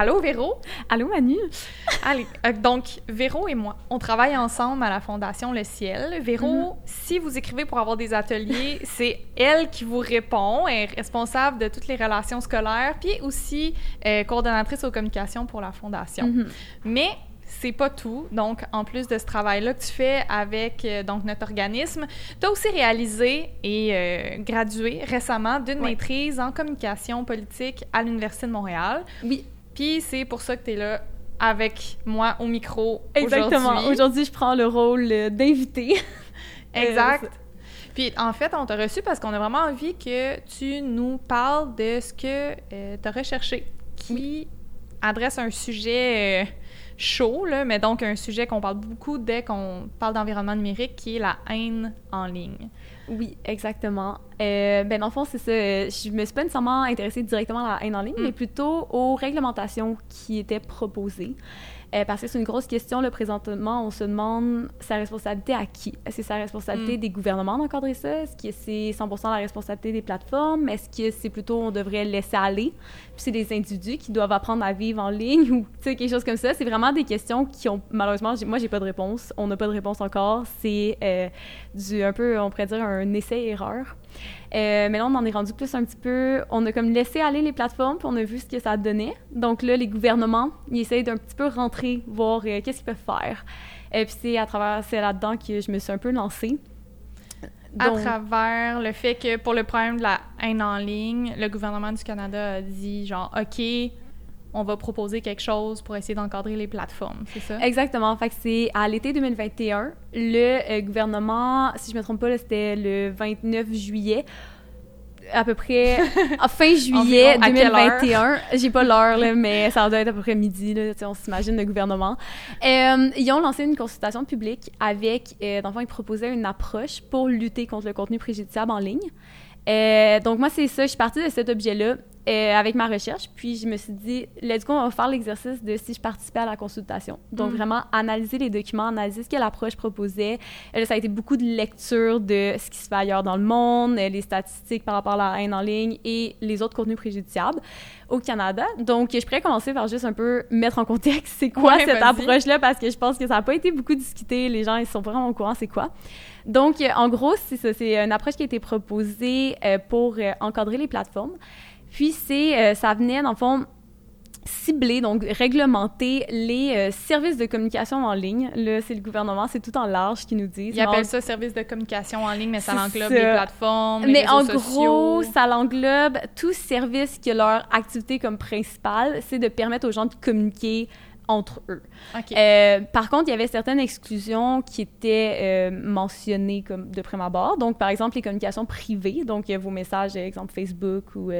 Allô, Véro? Allô, Manu? Allez, donc, Véro et moi, on travaille ensemble à la Fondation Le Ciel. Véro, si vous écrivez pour avoir des ateliers, c'est elle qui vous répond. Elle est responsable de toutes les relations scolaires, puis aussi coordonnatrice aux communications pour la Fondation. Mais c'est pas tout. Donc, en plus de ce travail-là que tu fais avec donc notre organisme, tu as aussi réalisé et gradué récemment d'une maîtrise en communication politique à l'Université de Montréal. Oui. Puis c'est pour ça que tu es là avec moi au micro Exactement. Aujourd'hui, je prends le rôle d'invité. Exact. Puis en fait, on t'a reçu parce qu'on a vraiment envie que tu nous parles de ce que tu as recherché, qui adresse un sujet chaud, là, mais donc un sujet qu'on parle beaucoup dès qu'on parle d'environnement numérique, qui est la haine en ligne. Oui, exactement. Dans le fond, c'est ça. Je me suis pas nécessairement intéressée directement à la haine en ligne, mais plutôt aux réglementations qui étaient proposées. Parce que c'est une grosse question, là, présentement, on se demande sa responsabilité à qui? Est-ce que c'est la responsabilité des gouvernements d'encadrer ça? Est-ce que c'est 100% la responsabilité des plateformes? Est-ce que c'est plutôt, on devrait laisser aller? Puis c'est des individus qui doivent apprendre à vivre en ligne ou, tu sais, quelque chose comme ça. C'est vraiment des questions qui ont, malheureusement, moi, j'ai pas de réponse. On n'a pas de réponse encore. C'est un peu, on pourrait dire, un essai-erreur. Mais là, on en est rendu plus un petit peu... On a comme laissé aller les plateformes, puis on a vu ce que ça donnait. Donc là, les gouvernements, ils essayent d'un petit peu rentrer, voir qu'est-ce qu'ils peuvent faire. Puis c'est là-dedans que je me suis un peu lancée. Donc, à travers le fait que pour le problème de la haine en ligne, le gouvernement du Canada a dit genre, OK, on va proposer quelque chose pour essayer d'encadrer les plateformes, c'est ça? Exactement. Fait que c'est à l'été 2021, le gouvernement, si je me trompe pas, là, c'était le 29 juillet, à peu près fin juillet 2021. J'ai pas l'heure, là, mais ça doit être à peu près midi, là, on s'imagine le gouvernement. Ils ont lancé une consultation publique avec, dans le fond, ils proposaient une approche pour lutter contre le contenu préjudiciable en ligne. Donc moi, c'est ça, je suis partie de cet objet-là avec ma recherche, puis je me suis dit, let's go, on va faire l'exercice de si je participais à la consultation. Donc vraiment, analyser les documents, analyser ce que l'approche proposait. Ça a été beaucoup de lecture de ce qui se fait ailleurs dans le monde, les statistiques par rapport à la haine en ligne et les autres contenus préjudiciables au Canada. Donc, je pourrais commencer par juste un peu mettre en contexte c'est quoi cette approche-là, parce que je pense que ça n'a pas été beaucoup discuté, les gens, ils sont vraiment au courant c'est quoi. Donc, en gros, c'est ça, c'est une approche qui a été proposée pour encadrer les plateformes. Puis, ça venait, dans le fond, cibler, donc réglementer les services de communication en ligne. Là, c'est le gouvernement, c'est tout en large qui nous disent. Ils appellent ça services de communication en ligne, mais ça englobe les plateformes, les réseaux sociaux. Mais en gros, ça l'englobe tout service qui a leur activité comme principale, c'est de permettre aux gens de communiquer entre eux. Okay. Par contre, il y avait certaines exclusions qui étaient mentionnées comme de prime abord. Donc, par exemple, les communications privées, donc vos messages, exemple Facebook ou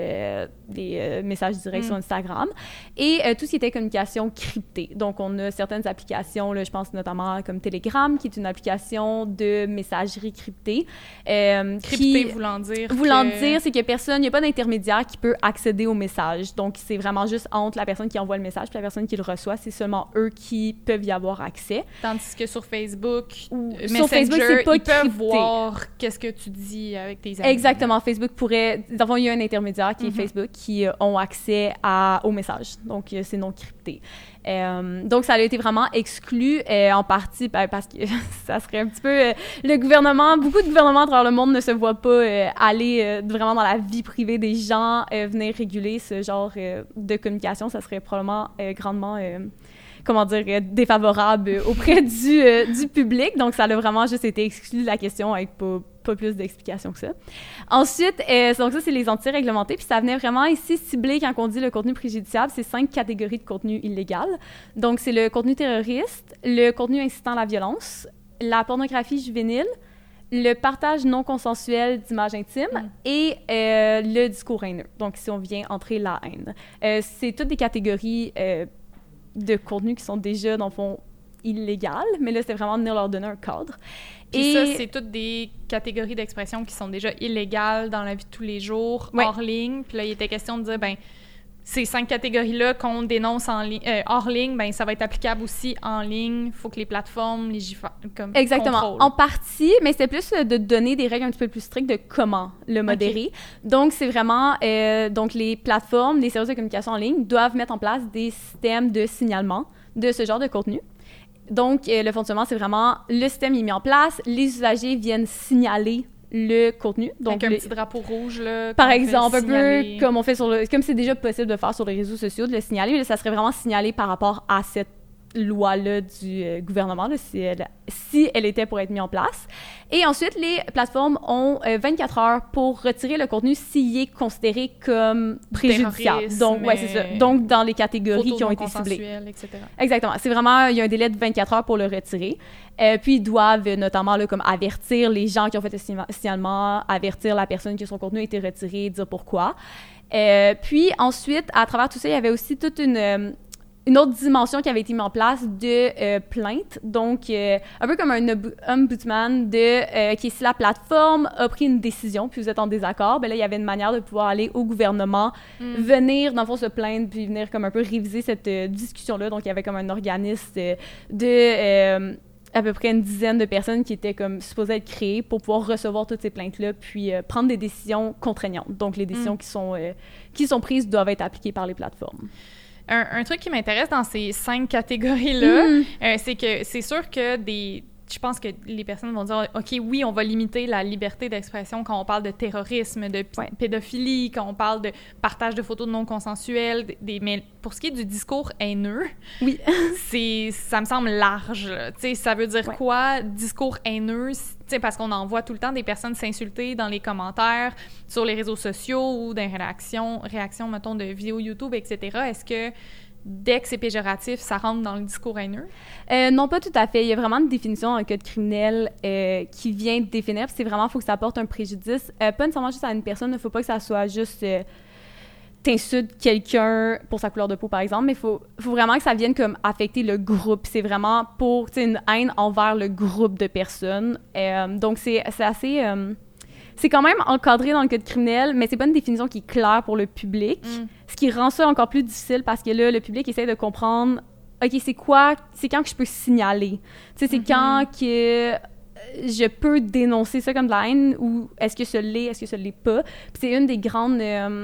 des messages directs sur Instagram, et tout ce qui était communication cryptée. Donc, on a certaines applications, là, je pense notamment comme Telegram, qui est une application de messagerie cryptée. Cryptée voulant dire c'est que personne, il n'y a pas d'intermédiaire qui peut accéder au message. Donc, c'est vraiment juste entre la personne qui envoie le message et la personne qui le reçoit. C'est seulement eux qui peuvent y avoir accès. Tandis que sur Facebook, sur Facebook, c'est pas ils peuvent voir qu'est-ce que tu dis avec tes amis. Exactement. Facebook pourrait... D'abord, il y a un intermédiaire qui est Facebook qui ont accès aux messages. Donc, c'est non crypté. Donc, ça a été vraiment exclu en partie parce que ça serait un petit peu... le gouvernement, beaucoup de gouvernements à travers le monde ne se voient pas aller vraiment dans la vie privée des gens, venir réguler ce genre de communication. Ça serait probablement grandement... défavorable auprès du public. Donc, ça a vraiment juste été exclu de la question avec pas plus d'explications que ça. Ensuite, donc ça, c'est les entités réglementées. Puis ça venait vraiment ici cibler, quand on dit le contenu préjudiciable, c'est 5 catégories de contenu illégal. Donc, c'est le contenu terroriste, le contenu incitant à la violence, la pornographie juvénile, le partage non consensuel d'images intimes et le discours haineux. Donc, si on vient entrer la haine. C'est toutes des catégories de contenus qui sont déjà, dans le fond, illégales, mais là, c'est vraiment venir leur donner un cadre. Puis ça, c'est toutes des catégories d'expression qui sont déjà illégales dans la vie de tous les jours, hors ligne. Puis là, il était question de dire, ces 5 catégories-là qu'on dénonce hors ligne, ben ça va être applicable aussi en ligne. Il faut que les plateformes légifèrent comme Exactement. contrôlent. En partie, mais c'est plus de donner des règles un petit peu plus strictes de comment le modérer. Okay. Donc, c'est vraiment... donc, les plateformes, les services de communication en ligne doivent mettre en place des systèmes de signalement de ce genre de contenu. Donc, le fonctionnement, c'est vraiment... Le système est mis en place, les usagers viennent signaler le contenu. Donc, avec un petit drapeau rouge, là. Par exemple, un peu comme on fait comme c'est déjà possible de faire sur les réseaux sociaux, de le signaler, mais là, ça serait vraiment signalé par rapport à cette loi-là du gouvernement, là, si elle était pour être mise en place. Et ensuite, les plateformes ont 24 heures pour retirer le contenu s'il est considéré comme préjudiciable. Donc, ouais, c'est ça. Donc, dans les catégories qui ont été ciblées. Etc. Exactement. C'est vraiment, il y a un délai de 24 heures pour le retirer. Puis, ils doivent notamment là, comme avertir les gens qui ont fait le signalement, avertir la personne que son contenu a été retiré, dire pourquoi. Puis, ensuite, à travers tout ça, il y avait aussi toute une autre dimension qui avait été mise en place de plainte. Donc, un peu comme un ombudsman qui est si la plateforme a pris une décision, puis vous êtes en désaccord, bien là, il y avait une manière de pouvoir aller au gouvernement, venir, dans le fond, se plaindre, puis venir comme un peu réviser cette discussion-là. Donc, il y avait comme un organisme de à peu près une dizaine de personnes qui étaient comme supposées être créées pour pouvoir recevoir toutes ces plaintes-là, puis prendre des décisions contraignantes. Donc, les décisions qui sont prises doivent être appliquées par les plateformes. Un truc qui m'intéresse dans ces 5 catégories-là, c'est que c'est sûr que je pense que les personnes vont dire « OK, oui, on va limiter la liberté d'expression quand on parle de terrorisme, de pédophilie, quand on parle de partage de photos non consensuelles, mais pour ce qui est du discours haineux, oui. ça me semble large. Tu sais, ça veut dire quoi, discours haineux? Parce qu'on en voit tout le temps des personnes s'insulter dans les commentaires, sur les réseaux sociaux ou dans les réactions, mettons, de vidéos YouTube, etc. Est-ce que dès que c'est péjoratif, ça rentre dans le discours haineux? Non, pas tout à fait. Il y a vraiment une définition dans le code criminel qui vient définir. C'est vraiment, il faut que ça apporte un préjudice. Pas nécessairement juste à une personne. Il ne faut pas que ça soit juste... t'insultes quelqu'un pour sa couleur de peau, par exemple, mais il faut vraiment que ça vienne comme affecter le groupe. C'est vraiment pour une haine envers le groupe de personnes. Donc, c'est assez... c'est quand même encadré dans le code criminel, mais c'est pas une définition qui est claire pour le public, ce qui rend ça encore plus difficile parce que là, le public essaie de comprendre, OK, c'est quand que je peux signaler? Tu sais, c'est quand que je peux dénoncer ça comme de la haine ou est-ce que ça l'est, est-ce que ça l'est pas? Puis c'est une des grandes...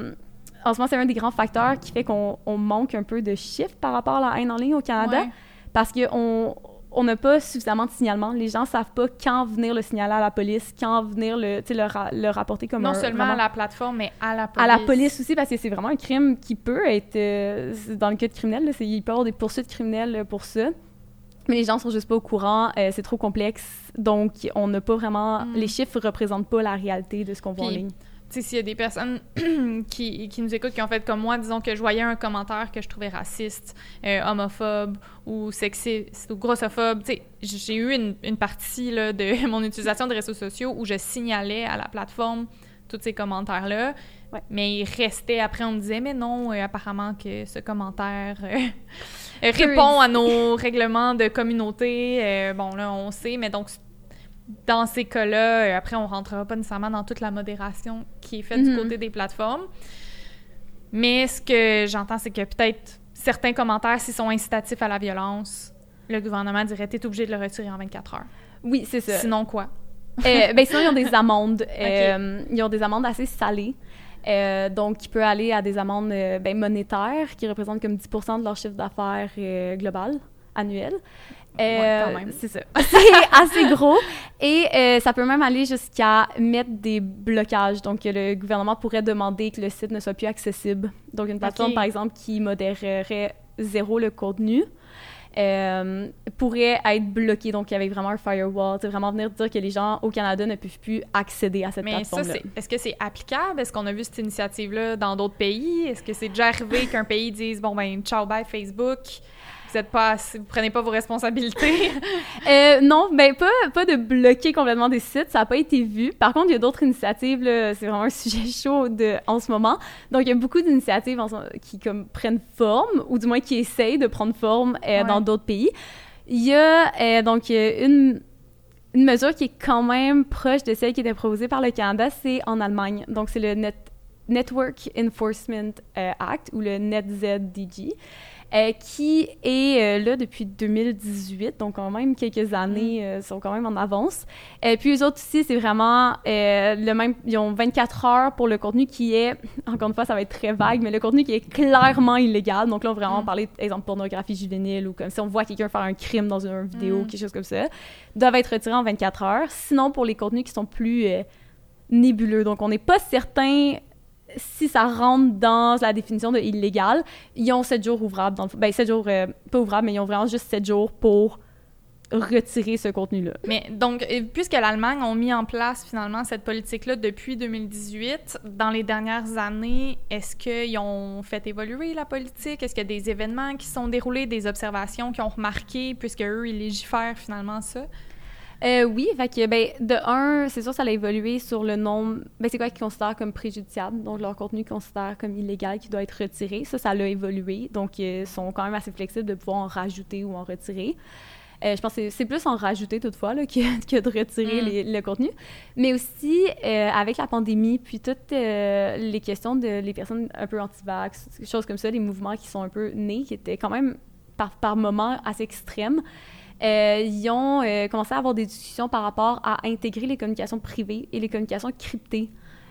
en ce moment, c'est un des grands facteurs qui fait qu'on manque un peu de chiffres par rapport à la haine en ligne au Canada parce qu'on n'a pas suffisamment de signalement. Les gens ne savent pas quand venir le signaler à la police, quand venir le rapporter comme non seulement à la plateforme, mais à la police. À la police aussi, parce que c'est vraiment un crime qui peut être... dans le code criminel, là, il peut y avoir des poursuites criminelles pour ça. Mais les gens ne sont juste pas au courant, c'est trop complexe. Donc, on n'a pas vraiment... Les chiffres ne représentent pas la réalité de ce qu'on voit en ligne. Tu sais, s'il y a des personnes qui nous écoutent, qui ont fait comme moi, disons que je voyais un commentaire que je trouvais raciste, homophobe ou sexiste ou grossophobe, tu sais, j'ai eu une partie là, de mon utilisation des réseaux sociaux où je signalais à la plateforme tous ces commentaires-là, mais ils restaient après, on me disait « Mais non, apparemment que ce commentaire répond à nos règlements de communauté. » Bon, là, on sait, mais donc... Dans ces cas-là, après, on ne rentrera pas nécessairement dans toute la modération qui est faite du côté des plateformes. Mais ce que j'entends, c'est que peut-être certains commentaires, s'ils sont incitatifs à la violence, le gouvernement dirait « T'es obligé de le retirer en 24 heures. » Oui, c'est ça. Sinon quoi? Sinon, ils ont des amendes. Ils ont des amendes assez salées. Donc, il peut aller à des amendes monétaires qui représentent comme 10% de leur chiffre d'affaires global, annuel. Quand même. C'est ça. C'est assez gros. Et ça peut même aller jusqu'à mettre des blocages. Donc, le gouvernement pourrait demander que le site ne soit plus accessible. Donc, une plateforme, par exemple, qui modérerait zéro le contenu pourrait être bloquée. Donc, avec vraiment un firewall. C'est vraiment venir dire que les gens au Canada ne peuvent plus accéder à cette plateforme-là. Mais ça, est-ce que c'est applicable? Est-ce qu'on a vu cette initiative-là dans d'autres pays? Est-ce que c'est déjà arrivé qu'un pays dise « Bon, ben, ciao, bye, Facebook ». Vous prenez pas vos responsabilités? Non, pas de bloquer complètement des sites, ça n'a pas été vu. Par contre, il y a d'autres initiatives, là, c'est vraiment un sujet chaud en ce moment. Donc, il y a beaucoup d'initiatives qui comme, prennent forme, ou du moins qui essayent de prendre forme dans d'autres pays. Il y a donc une mesure qui est quand même proche de celle qui était proposée par le Canada, c'est en Allemagne. Donc, c'est le Network Enforcement Act, ou le NetZDG, qui est là depuis 2018, donc quand même quelques années, sont quand même en avance. Puis eux autres aussi, c'est vraiment le même, ils ont 24 heures pour le contenu qui est, encore une fois, ça va être très vague, mais le contenu qui est clairement illégal. Donc là, on va vraiment parler, par exemple, pornographie juvénile, ou comme si on voit quelqu'un faire un crime dans une vidéo, quelque chose comme ça, doivent être retirés en 24 heures. Sinon, pour les contenus qui sont plus nébuleux, donc on n'est pas certain si ça rentre dans la définition de illégal, ils ont 7 jours ouvrables. 7 jours, pas ouvrables, mais ils ont vraiment juste 7 jours pour retirer ce contenu-là. Mais donc, puisque l'Allemagne a mis en place finalement cette politique-là depuis 2018, dans les dernières années, est-ce qu'ils ont fait évoluer la politique? Est-ce qu'il y a des événements qui se sont déroulés, des observations qui ont remarqué, puisque eux, ils légifèrent finalement ça? Oui, fait que, de un, c'est sûr ça a évolué sur le nombre, c'est quoi qu'ils considèrent comme préjudiciable, donc leur contenu qu'ils considèrent comme illégal qui doit être retiré, ça l'a évolué, donc ils sont quand même assez flexibles de pouvoir en rajouter ou en retirer. Je pense que c'est plus en rajouter toutefois là, que de retirer le contenu. Mais aussi, avec la pandémie, puis toutes les questions les personnes un peu anti-vax, choses comme ça, les mouvements qui sont un peu nés, qui étaient quand même par moments assez extrêmes, ils ont commencé à avoir des discussions par rapport à intégrer les communications privées et les communications cryptées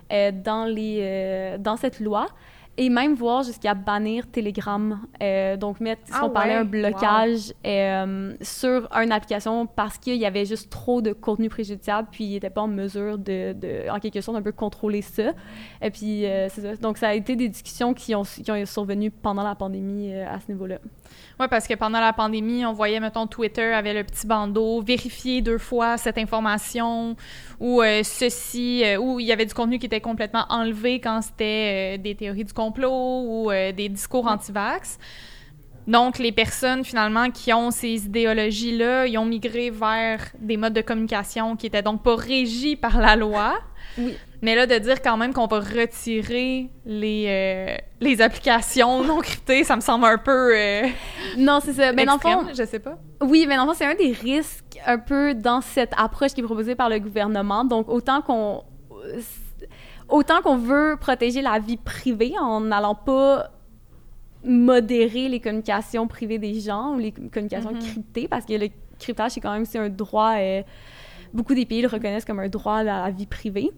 dans cette loi, et même voir jusqu'à bannir Telegram. Donc, on parlait un blocage sur une application parce qu'il y avait juste trop de contenu préjudiciable, puis ils n'étaient pas en mesure de, en quelque sorte, un peu contrôler ça. Et puis, c'est ça. Donc, ça a été des discussions qui ont survenu pendant la pandémie à ce niveau-là. Oui, parce que pendant la pandémie, on voyait, mettons, Twitter avait le petit bandeau, vérifier 2 fois cette information, ou ou il y avait du contenu qui était complètement enlevé quand c'était des théories du complot ou des discours anti-vax. Donc, les personnes, finalement, qui ont ces idéologies-là, ils ont migré vers des modes de communication qui étaient donc pas régis par la loi. Oui. Mais là, de dire quand même qu'on va retirer les applications non cryptées, ça me semble un peu non, c'est ça. Mais dans le fond, je sais pas. Oui, mais dans le fond, c'est un des risques un peu dans cette approche qui est proposée par le gouvernement. Donc, autant qu'on veut protéger la vie privée en n'allant pas modérer les communications privées des gens ou les communications cryptées, parce que le cryptage, c'est quand même un droit... beaucoup des pays le reconnaissent comme un droit à la vie privée.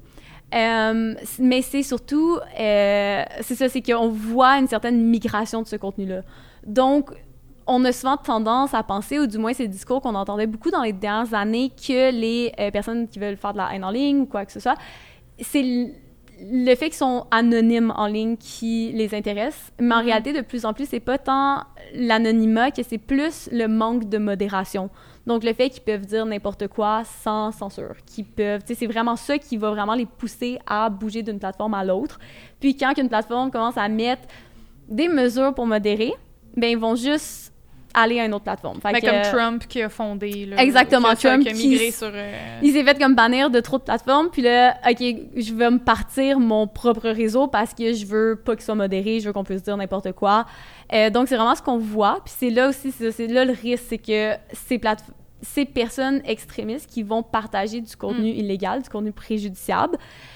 Mais c'est surtout, c'est ça, c'est qu'on voit une certaine migration de ce contenu-là. Donc, on a souvent tendance à penser, ou du moins c'est le discours qu'on entendait beaucoup dans les dernières années, que les personnes qui veulent faire de la haine en ligne ou quoi que ce soit, c'est le fait qu'ils sont anonymes en ligne qui les intéresse. Mais en réalité, de plus en plus, c'est pas tant l'anonymat que c'est plus le manque de modération. Donc, le fait qu'ils peuvent dire n'importe quoi sans censure, c'est vraiment ça qui va vraiment les pousser à bouger d'une plateforme à l'autre. Puis, quand une plateforme commence à mettre des mesures pour modérer, ils vont juste aller à une autre plateforme. Comme Trump qui a fondé... Là, exactement, Trump qui a migré sur... Il s'est fait comme bannir de trop de plateformes, puis là, OK, je vais me partir mon propre réseau parce que je veux pas qu'il soit modéré, je veux qu'on puisse dire n'importe quoi. Donc, c'est vraiment ce qu'on voit. Puis c'est là aussi, c'est là le risque, c'est que ces personnes extrémistes qui vont partager du contenu illégal, du contenu préjudiciable,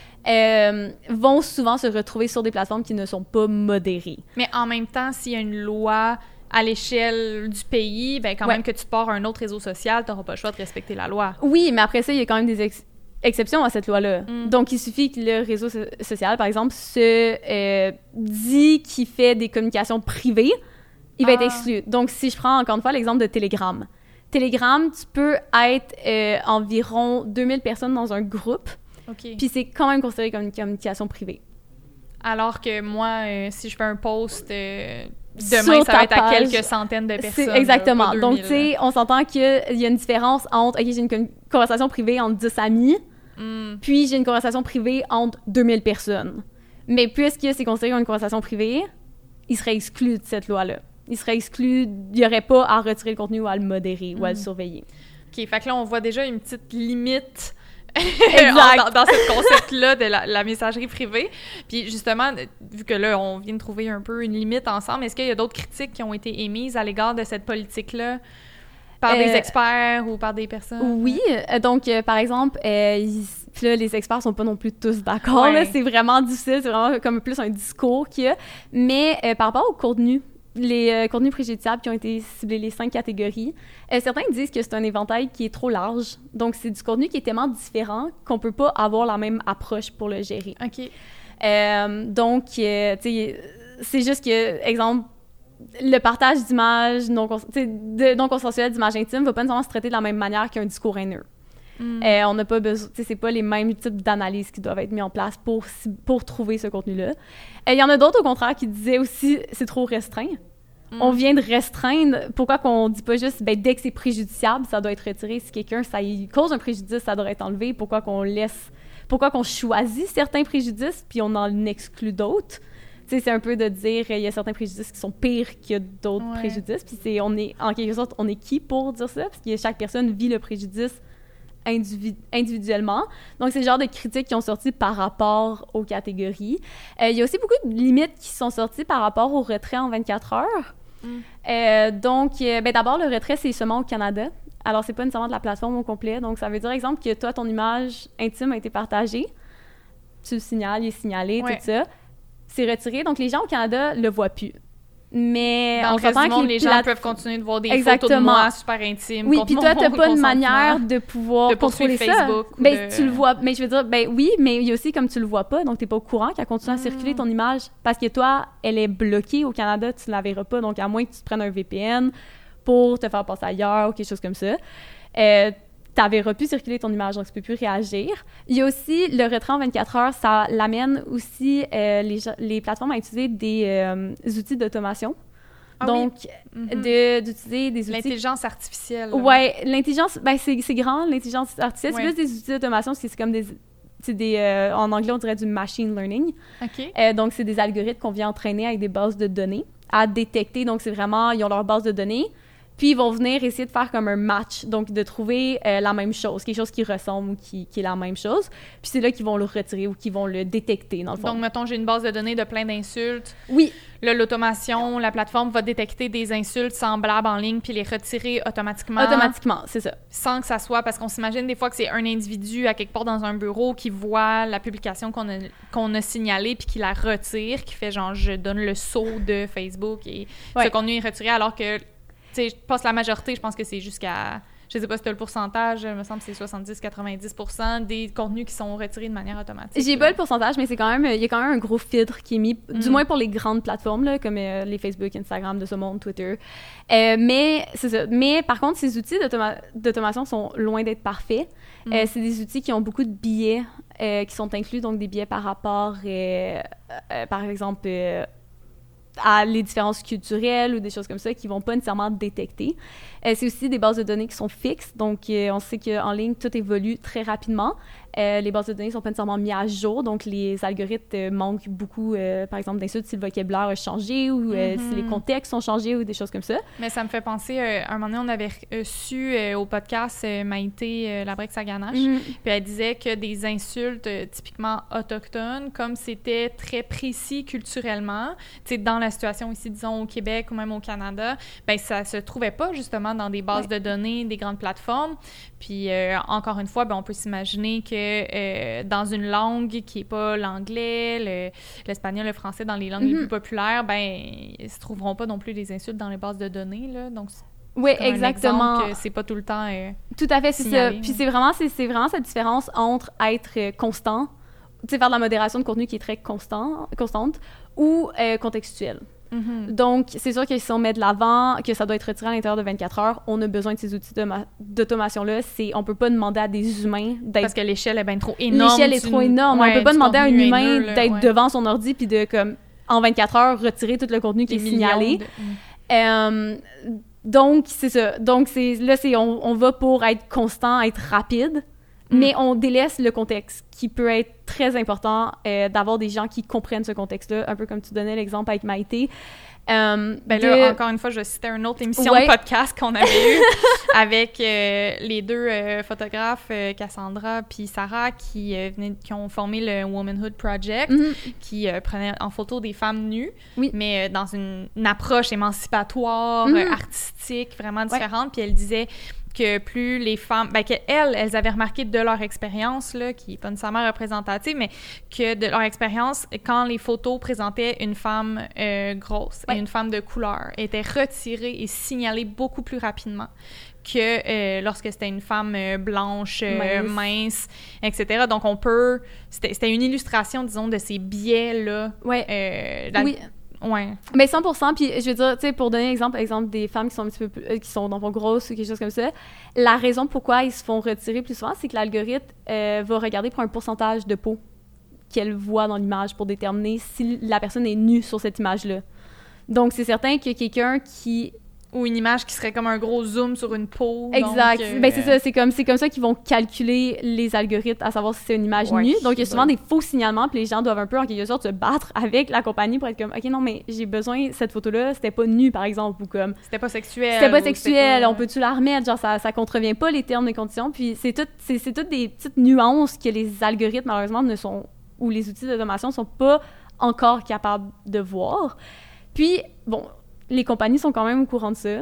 vont souvent se retrouver sur des plateformes qui ne sont pas modérées. Mais en même temps, s'il y a une loi à l'échelle du pays, même que tu pars un autre réseau social, tu n'auras pas le choix de respecter la loi. Oui, mais après ça, il y a quand même des exceptions à cette loi-là. Donc, il suffit que le réseau social, par exemple, se dit qu'il fait des communications privées, il va être exclu. Donc, si je prends encore une fois l'exemple de Telegram. Telegram, tu peux être environ 2000 personnes dans un groupe, puis c'est quand même considéré comme une communication privée. Alors que moi, si je fais un post... demain, ça va être à quelques centaines de personnes. Exactement. Là, donc, tu sais, on s'entend qu'il y a une différence entre, OK, j'ai une conversation privée entre 10 amis, puis j'ai une conversation privée entre 2000 personnes. Mais puisque c'est considéré comme une conversation privée, il serait exclu de cette loi-là. Il serait exclu, il n'y aurait pas à retirer le contenu ou à le modérer ou à le surveiller. OK, fait que là, on voit déjà une petite limite dans ce concept-là de la messagerie privée. Puis justement, vu que là, on vient de trouver un peu une limite ensemble, est-ce qu'il y a d'autres critiques qui ont été émises à l'égard de cette politique-là par des experts ou par des personnes? Oui. Donc, par exemple, Puis là, les experts sont pas non plus tous d'accord. Ouais. Là, c'est vraiment difficile, c'est vraiment comme plus un discours qu'il y a. Mais par rapport au contenu, les contenus préjudiciables qui ont été ciblés, les 5 catégories, certains disent que c'est un éventail qui est trop large. Donc, c'est du contenu qui est tellement différent qu'on peut pas avoir la même approche pour le gérer. OK. Donc, tu sais, c'est juste que, exemple, le partage d'images non consensuelles, d'images intimes, va pas nécessairement se traiter de la même manière qu'un discours haineux. On n'a pas besoin, c'est pas les mêmes types d'analyses qui doivent être mis en place pour trouver ce contenu-là. Il y en a d'autres, au contraire, qui disaient aussi c'est trop restreint. On vient de restreindre. Pourquoi qu'on dit pas juste dès que c'est préjudiciable, ça doit être retiré? Si quelqu'un, ça y cause un préjudice, ça doit être enlevé. Pourquoi qu'on choisit certains préjudices puis on en exclut d'autres? C'est un peu de dire il y a certains préjudices qui sont pires que d'autres préjudices. Puis en quelque sorte, on est qui pour dire ça? Parce que chaque personne vit le préjudice individuellement. Donc, c'est le genre de critiques qui ont sorti par rapport aux catégories. Il y a aussi beaucoup de limites qui sont sorties par rapport au retrait en 24 heures. Donc, d'abord, le retrait, c'est seulement au Canada. Alors, c'est pas nécessairement de la plateforme au complet. Donc, ça veut dire, exemple, que toi, ton image intime a été partagée. Tu le signales, il est signalé, tout ça. C'est retiré. Donc, les gens au Canada le voient plus. Mais dans on le reste du monde, les gens peuvent continuer de voir des photos de moi super intimes. Oui, puis toi, tu n'as pas une manière de pouvoir contrôler Facebook ça. Tu le vois. Mais je veux dire, oui, mais il y a aussi comme tu le vois pas, donc tu n'es pas au courant qu'elle continue à circuler ton image. Parce que toi, elle est bloquée au Canada, tu ne la verras pas. Donc, à moins que tu te prennes un VPN pour te faire passer ailleurs ou quelque chose comme ça. Tu n'avais pu circuler ton image, donc tu ne peux plus réagir. Il y a aussi le retrait en 24 heures, ça l'amène aussi les plateformes à utiliser des outils d'automation. Donc, d'utiliser des outils... L'intelligence artificielle. Oui, l'intelligence, c'est grand, l'intelligence artificielle. C'est plus des outils d'automation, parce que c'est comme en anglais, on dirait du machine learning. OK. Donc, c'est des algorithmes qu'on vient entraîner avec des bases de données à détecter. Donc, c'est vraiment, ils ont leur base de données. Puis, ils vont venir essayer de faire comme un match, donc de trouver la même chose, quelque chose qui ressemble ou qui est la même chose. Puis, c'est là qu'ils vont le retirer ou qu'ils vont le détecter, dans le fond. Donc, mettons, j'ai une base de données de plein d'insultes. Oui. Là, l'automation, la plateforme va détecter des insultes semblables en ligne puis les retirer automatiquement. Automatiquement, c'est ça. Sans que ça soit... Parce qu'on s'imagine des fois que c'est un individu à quelque part dans un bureau qui voit la publication qu'on a signalée puis qui la retire, qui fait genre, je donne le sceau de Facebook et ce contenu est retiré alors que... Tu sais, je pense la majorité, je pense que c'est jusqu'à... Je sais pas si tu as le pourcentage, il me semble que c'est 70-90% des contenus qui sont retirés de manière automatique. J'ai pas le pourcentage, mais il y a quand même un gros filtre qui est mis, du moins pour les grandes plateformes, là, comme les Facebook, Instagram de ce monde, Twitter. Mais c'est ça. Mais par contre, ces outils d'automation sont loin d'être parfaits. C'est des outils qui ont beaucoup de biais qui sont inclus, donc des biais par rapport, par exemple... à les différences culturelles ou des choses comme ça qui vont pas nécessairement détecter. C'est aussi des bases de données qui sont fixes, donc on sait qu'en ligne, tout évolue très rapidement. Les bases de données sont pas nécessairement mises à jour, donc les algorithmes manquent beaucoup, par exemple, d'insultes si le vocabulaire a changé ou si les contextes ont changé ou des choses comme ça. Mais ça me fait penser, un moment donné, on avait reçu au podcast Maïté Labrec-Saganache, puis elle disait que des insultes typiquement autochtones, comme c'était très précis culturellement, tu sais, dans la situation ici, disons, au Québec ou même au Canada, ben ça se trouvait pas justement dans des bases de données, des grandes plateformes. Puis, encore une fois, ben, on peut s'imaginer que dans une langue qui n'est pas l'anglais, l'espagnol, le français, dans les langues les plus populaires, ben, ils ne se trouveront pas non plus des insultes dans les bases de données, là. Donc, oui, exactement. Que c'est pas tout le temps tout à fait, c'est ça. Puis c'est vraiment cette différence entre être constant, tu sais, faire de la modération de contenu qui est très constante, ou contextuelle. Donc, c'est sûr que si on met de l'avant, que ça doit être retiré à l'intérieur de 24 heures, on a besoin de ces outils d'automation-là. On peut pas demander à des humains d'être... Parce que l'échelle est bien trop énorme. L'échelle est trop énorme. Ouais, on peut pas demander à un humain d'être ouais. devant son ordi puis de, comme, en 24 heures, retirer tout le contenu qui est signalé. Donc, c'est ça. Donc, on va pour être constant, être rapide, mais on délaisse le contexte, qui peut être très important d'avoir des gens qui comprennent ce contexte-là, un peu comme tu donnais l'exemple avec Maïté. Là, encore une fois, je citais une autre émission de podcast qu'on avait eue avec les deux photographes, Cassandra puis Sarah, qui ont formé le Womanhood Project, qui prenaient en photo des femmes nues, mais dans une approche émancipatoire, artistique, vraiment différente. Puis elle disait, que plus les femmes... Ben, qu'elles avaient remarqué de leur expérience, là, qui n'est pas nécessairement représentative, mais que de leur expérience, quand les photos présentaient une femme grosse et une femme de couleur, étaient retirées et signalées beaucoup plus rapidement que lorsque c'était une femme blanche, mince, etc. Donc, on peut... C'était une illustration, disons, de ces biais-là. Oui. Oui. Ouais. Mais 100%, puis je veux dire, tu sais, pour donner exemple des femmes qui sont un petit peu qui sont dans le fond grosses ou quelque chose comme ça, la raison pourquoi ils se font retirer plus souvent, c'est que l'algorithme va regarder pour un pourcentage de peau qu'elle voit dans l'image pour déterminer si la personne est nue sur cette image-là. Donc, c'est certain que quelqu'un qui... Ou une image qui serait comme un gros zoom sur une peau. Exact. Donc, ben, c'est ça, c'est comme ça qu'ils vont calculer les algorithmes à savoir si c'est une image nue. Donc, il y a souvent des faux signalements, puis les gens doivent un peu, en quelque sorte, se battre avec la compagnie pour être comme, OK, non, mais j'ai besoin, cette photo-là, c'était pas nu, par exemple, ou comme... C'était pas sexuel. C'était pas sexuel, on peut-tu la remettre? Genre, ça contrevient pas les termes et conditions. Puis c'est toutes des petites nuances que les algorithmes, malheureusement, ou les outils d'automation sont pas encore capables de voir. Puis, bon... Les compagnies sont quand même au courant de ça.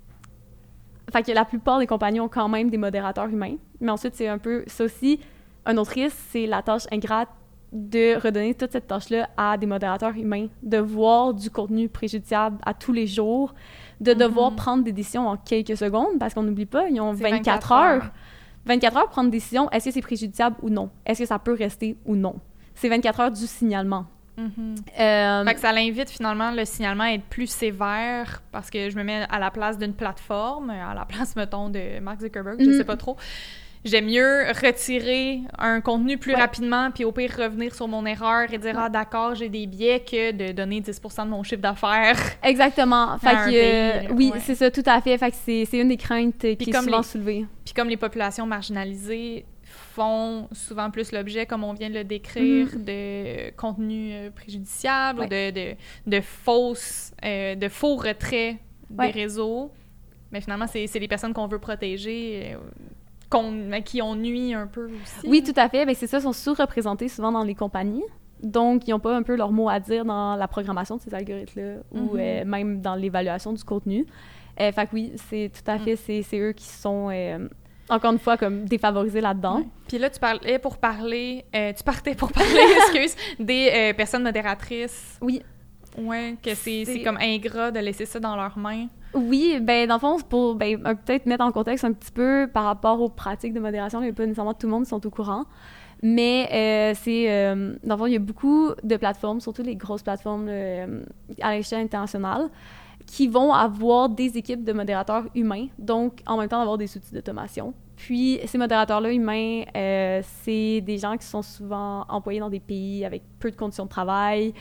Fait que la plupart des compagnies ont quand même des modérateurs humains. Mais ensuite, c'est un peu... Ça aussi, un autre risque, c'est la tâche ingrate de redonner toute cette tâche-là à des modérateurs humains, de voir du contenu préjudiciable à tous les jours, de devoir prendre des décisions en quelques secondes, parce qu'on n'oublie pas, ils ont 24 heures. 24 heures pour prendre une décision, est-ce que c'est préjudiciable ou non? Est-ce que ça peut rester ou non? C'est 24 heures du signalement. Fait que ça l'invite finalement le signalement à être plus sévère parce que je me mets à la place d'une plateforme, à la place, mettons, de Mark Zuckerberg, je sais pas trop. J'aime mieux retirer un contenu plus rapidement puis au pire revenir sur mon erreur et dire « Ah, d'accord, j'ai des biais » que de donner 10% de mon chiffre d'affaires. Exactement. Fait que, oui, c'est ça, tout à fait. Fait que c'est une des craintes qui est souvent soulevée. Puis comme les populations marginalisées font souvent plus l'objet, comme on vient de le décrire, de contenus préjudiciables ou de faux retraits des réseaux. Mais finalement, c'est les personnes qu'on veut protéger, qui ont nui un peu aussi. Oui, tout à fait. Bien, c'est ça, ils sont sous-représentés souvent dans les compagnies. Donc, ils n'ont pas un peu leur mot à dire dans la programmation de ces algorithmes-là ou même dans l'évaluation du contenu. Fait que oui, c'est tout à fait, c'est eux qui sont... encore une fois, comme défavorisés là-dedans. Ouais. Puis là, tu partais pour parler, excuse, des personnes modératrices. Oui. Ouais, que c'est comme ingrat de laisser ça dans leurs mains. Oui, ben dans le fond, c'est pour peut-être mettre en contexte un petit peu par rapport aux pratiques de modération. Il n'y a pas nécessairement tout le monde qui sont au courant. Mais dans le fond, il y a beaucoup de plateformes, surtout les grosses plateformes à l'échelle internationale, qui vont avoir des équipes de modérateurs humains, donc en même temps d'avoir des outils d'automation. Puis ces modérateurs-là humains, c'est des gens qui sont souvent employés dans des pays avec peu de conditions de travail,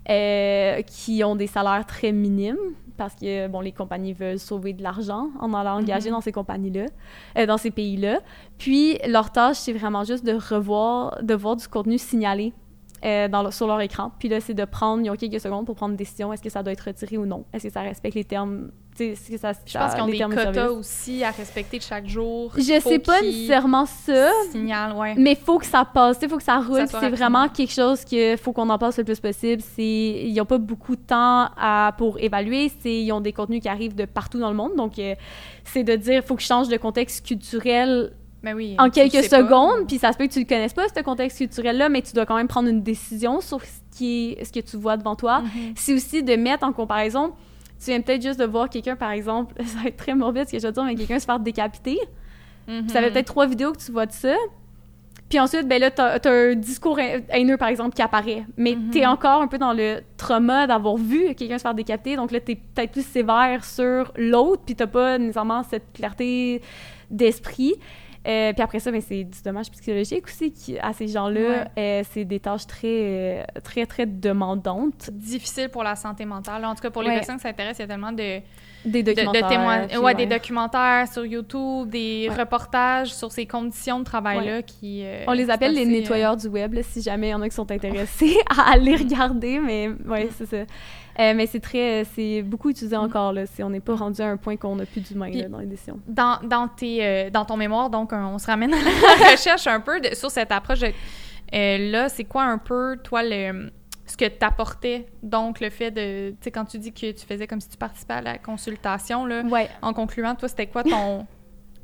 qui ont des salaires très minimes, parce que bon, les compagnies veulent sauver de l'argent en allant engager dans ces compagnies-là, dans ces pays-là. Puis leur tâche, c'est vraiment juste de voir du contenu signalé sur leur écran. Puis là, c'est de prendre, ils ont quelques secondes pour prendre une décision. Est-ce que ça doit être retiré ou non? Est-ce que ça respecte les termes? Est-ce que ça, je pense qu'ils ont des quotas aussi à respecter de chaque jour. Je sais pas nécessairement ça. Signal, mais il faut que ça passe, il faut que ça roule. C'est vraiment quelque chose qu'il faut qu'on en passe le plus possible. Ils n'ont pas beaucoup de temps pour évaluer. Ils ont des contenus qui arrivent de partout dans le monde. Donc, c'est de dire, il faut que je change de contexte culturel en quelques secondes, puis ça se peut que tu ne connaisses pas, ce contexte culturel-là, mais tu dois quand même prendre une décision sur ce que tu vois devant toi. C'est aussi de mettre en comparaison, tu viens peut-être juste de voir quelqu'un, par exemple, ça va être très morbide ce que je veux dire, mais quelqu'un se faire décapiter, puis ça fait peut-être 3 vidéos que tu vois de ça, puis ensuite, ben là, t'as un discours haineux, par exemple, qui apparaît, mais t'es encore un peu dans le trauma d'avoir vu quelqu'un se faire décapiter, donc là, t'es peut-être plus sévère sur l'autre, puis t'as pas nécessairement cette clarté d'esprit. Puis après ça, c'est du dommage psychologique aussi à ces gens-là. C'est des tâches très, très, très demandantes. Difficile pour la santé mentale. En tout cas, pour les personnes qui s'intéressent, il y a tellement des documentaires. Des documentaires sur YouTube, des reportages sur ces conditions de travail-là qui... on les appelle les nettoyeurs du web, là, si jamais il y en a qui sont intéressés à les regarder, mais c'est ça. Mais c'est beaucoup utilisé encore, là. On n'est pas rendu à un point qu'on n'a plus d'humains dans les décisions. Dans ton mémoire, donc, on se ramène à la recherche un peu sur cette approche. Là, c'est quoi un peu, toi, ce que t'apportais? Donc, le fait de... Tu sais, quand tu dis que tu faisais comme si tu participais à la consultation, là, en concluant, toi, c'était quoi ton...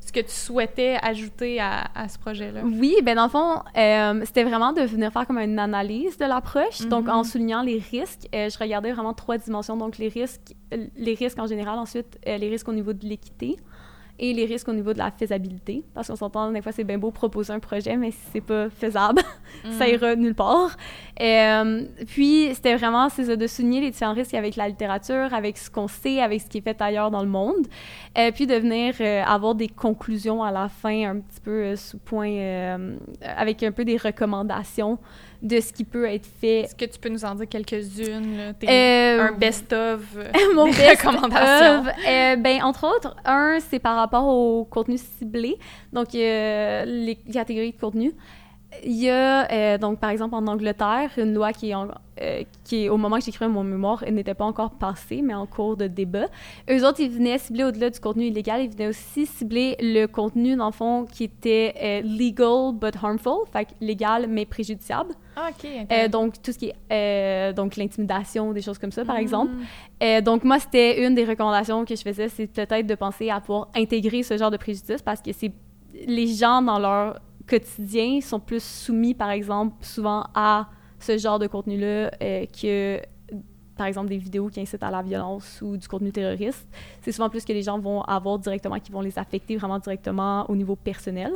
ce que tu souhaitais ajouter à ce projet-là? Oui, ben dans le fond, c'était vraiment de venir faire comme une analyse de l'approche. Donc, en soulignant les risques, je regardais vraiment 3 dimensions. Donc, les risques en général, ensuite, les risques au niveau de l'équité et les risques au niveau de la faisabilité. Parce qu'on s'entend, des fois, c'est bien beau proposer un projet, mais si c'est pas faisable, ça ira nulle part. Puis, c'était vraiment de souligner les différents risques avec la littérature, avec ce qu'on sait, avec ce qui est fait ailleurs dans le monde. Puis, de venir avoir des conclusions à la fin, un petit peu sous point, avec un peu des recommandations de ce qui peut être fait. Est-ce que tu peux nous en dire quelques-unes? Là? Un best-of mon des recommandations? Ben, entre autres, c'est par rapport au contenu ciblé, donc les catégories de contenu. Il y a, donc, par exemple, en Angleterre, une loi qui est, au moment que j'écrivais mon mémoire, elle n'était pas encore passée, mais en cours de débat. Eux autres, ils venaient cibler au-delà du contenu illégal, ils venaient aussi cibler le contenu, dans le fond, qui était legal but harmful, fait que légal mais préjudiciable. Ah, OK. Donc, tout ce qui est donc l'intimidation, des choses comme ça, par exemple. Donc, moi, c'était une des recommandations que je faisais, c'est peut-être de penser à pouvoir intégrer ce genre de préjudice parce que c'est les gens, dans leur quotidien, sont plus soumis, par exemple, souvent à ce genre de contenu-là que, par exemple, des vidéos qui incitent à la violence ou du contenu terroriste. C'est souvent plus que les gens vont avoir directement, qui vont les affecter vraiment directement au niveau personnel.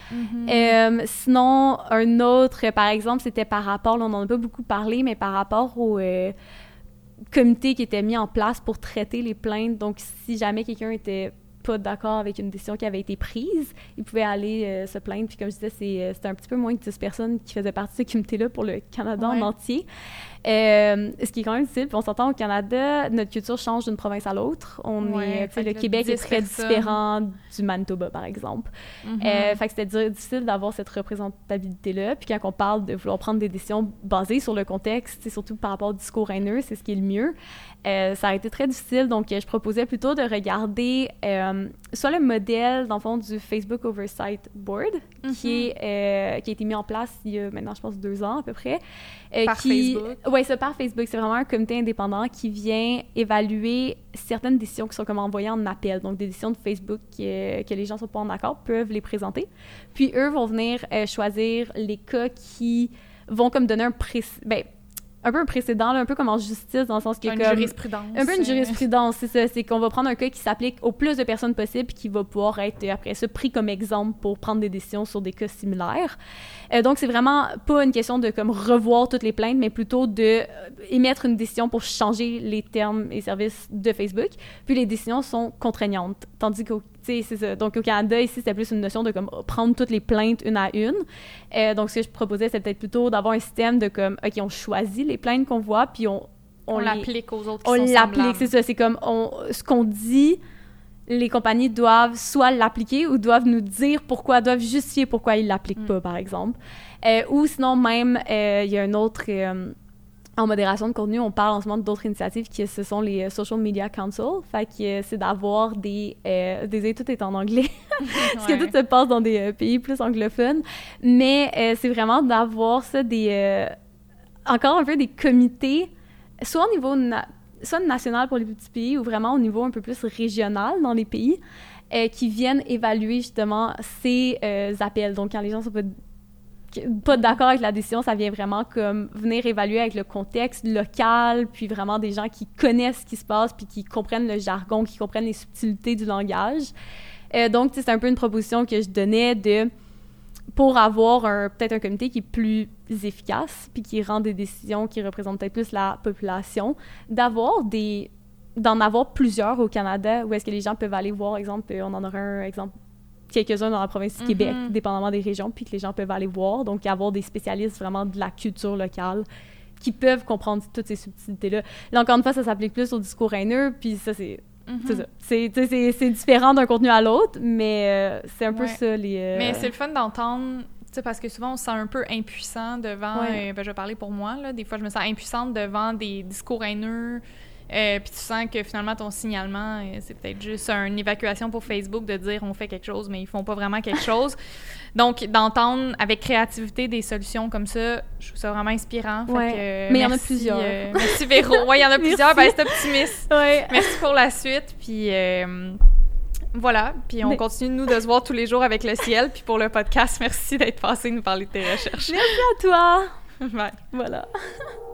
Sinon, un autre, par exemple, c'était par rapport, là, on n'en a pas beaucoup parlé, mais par rapport au comité qui était mis en place pour traiter les plaintes. Donc, si jamais quelqu'un était pas d'accord avec une décision qui avait été prise, il pouvait aller se plaindre. Puis comme je disais, c'était un petit peu moins de 10 personnes qui faisaient partie de ce comité-là pour le Canada en entier. Ce qui est quand même difficile. Puis on s'entend au Canada, notre culture change d'une province à l'autre. Le Québec est très différent du Manitoba, par exemple. Fait que c'était difficile d'avoir cette représentabilité-là. Puis quand on parle de vouloir prendre des décisions basées sur le contexte, surtout par rapport au discours haineux, c'est ce qui est le mieux. Ça a été très difficile. Donc, je proposais plutôt de regarder soit le modèle, dans le fond, du Facebook Oversight Board, qui a été mis en place il y a maintenant, je pense, 2 ans à peu près. Facebook? Oui, c'est par Facebook. C'est vraiment un comité indépendant qui vient évaluer certaines décisions qui sont comme envoyées en appel. Donc, des décisions de Facebook que les gens ne sont pas en accord peuvent les présenter. Puis, eux vont venir choisir les cas qui vont comme donner un peu un précédent, là, un peu comme en justice, dans le sens que... Une jurisprudence. Un peu une jurisprudence, c'est ça. C'est qu'on va prendre un cas qui s'applique au plus de personnes possible puis qui va pouvoir être, après ça, pris comme exemple pour prendre des décisions sur des cas similaires. Donc, c'est vraiment pas une question de comme revoir toutes les plaintes, mais plutôt de émettre une décision pour changer les termes et services de Facebook. Puis, les décisions sont contraignantes. Tandis qu'au c'est ça. Donc, au Canada, ici, c'était plus une notion de comme, prendre toutes les plaintes une à une. Donc, ce que je proposais, c'est peut-être plutôt d'avoir un système de comme, OK, on choisit les plaintes qu'on voit, puis on l'applique aux autres qui sont semblables. C'est ça. C'est comme, ce qu'on dit, les compagnies doivent soit l'appliquer ou doivent nous dire pourquoi, doivent justifier pourquoi ils ne l'appliquent pas, par exemple. Ou sinon, même, il y a un autre... en modération de contenu, on parle en ce moment d'autres initiatives ce sont les Social Media Council. Fait que c'est d'avoir désolé, tout est en anglais, parce que tout se passe dans des pays plus anglophones. Mais c'est vraiment d'avoir ça, encore un peu des comités, soit au niveau soit national pour les petits pays ou vraiment au niveau un peu plus régional dans les pays, qui viennent évaluer justement ces appels. Donc, quand les gens sont pas d'accord avec la décision, ça vient vraiment comme venir évaluer avec le contexte local, puis vraiment des gens qui connaissent ce qui se passe, puis qui comprennent le jargon, qui comprennent les subtilités du langage. Donc, c'est un peu une proposition que je donnais pour avoir peut-être un comité qui est plus efficace, puis qui rend des décisions qui représentent peut-être plus la population, d'en avoir plusieurs au Canada, où est-ce que les gens peuvent aller voir, exemple, on en aura un exemple, quelques-uns dans la province du Québec, dépendamment des régions, puis que les gens peuvent aller voir. Donc, avoir des spécialistes vraiment de la culture locale qui peuvent comprendre toutes ces subtilités-là. Là, encore une fois, ça s'applique plus au discours haineux, puis ça, c'est ça. C'est différent d'un contenu à l'autre, mais c'est un peu ça, Mais c'est le fun d'entendre, parce que souvent, on se sent un peu impuissant devant... je vais parler pour moi, là. Des fois, je me sens impuissante devant des discours haineux, puis tu sens que finalement ton signalement, c'est peut-être juste une évacuation pour Facebook de dire on fait quelque chose, mais ils font pas vraiment quelque chose. Donc, d'entendre avec créativité des solutions comme ça, je trouve ça vraiment inspirant. Mais il y en a plusieurs. Merci Véro. Oui, il y en a plusieurs. Ben, c'est optimiste. Merci pour la suite. Puis voilà, puis on continue, nous, de se voir tous les jours avec le ciel. Puis pour le podcast, merci d'être passé nous parler de tes recherches. Merci à toi! Bye. Voilà.